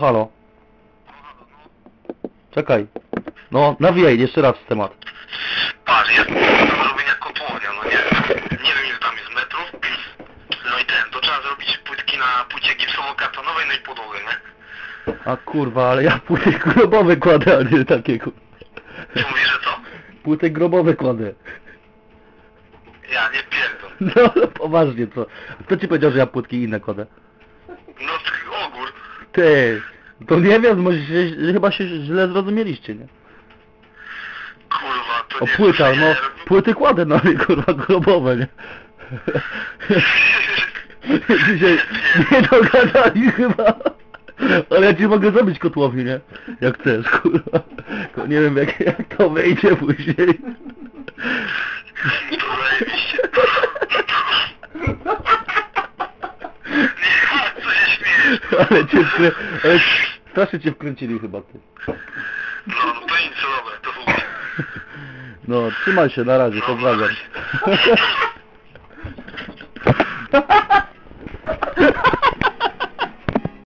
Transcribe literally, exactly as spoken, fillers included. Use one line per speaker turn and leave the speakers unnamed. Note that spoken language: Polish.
Halo. Czekaj. No, nawijaj jeszcze raz w temat.
Patrz, jest do zrobienia kotłownia, no nie nie wiem ile tam jest metrów. No i ten, to trzeba zrobić płytki na płycie gipsowo-kartonowej, no i podłogę, nie?
A kurwa, ale ja płyty grobowe kładę, a nie takie kur...
Ty mówisz, że co?
Płyty grobowe kładę.
Ja nie pierdol.
No, no poważnie, co? Kto ci powiedział, że ja płytki inne kładę?
No ogór.
Ty, to nie wiem, może się, chyba się źle zrozumieliście, nie?
Kurwa, to
O
nie
płyta,
wiem,
no,
nie-
płyty kładę, no ale kurwa grobowe, nie? Dzisiaj nie dogadali chyba. Ale ja ci mogę zrobić kotłownię, nie? Jak chcesz, kurwa. Tylko nie wiem jak, jak to wyjdzie później.
To zajebiście. Nie, co się śmiejesz?
Ale cię wkrę... Ale strasznie cię wkręcili chyba, ty.
No, no to nic, to dobra, to chuj.
No, trzymaj się, na razie,
No,
pozdrawiam.
na razie.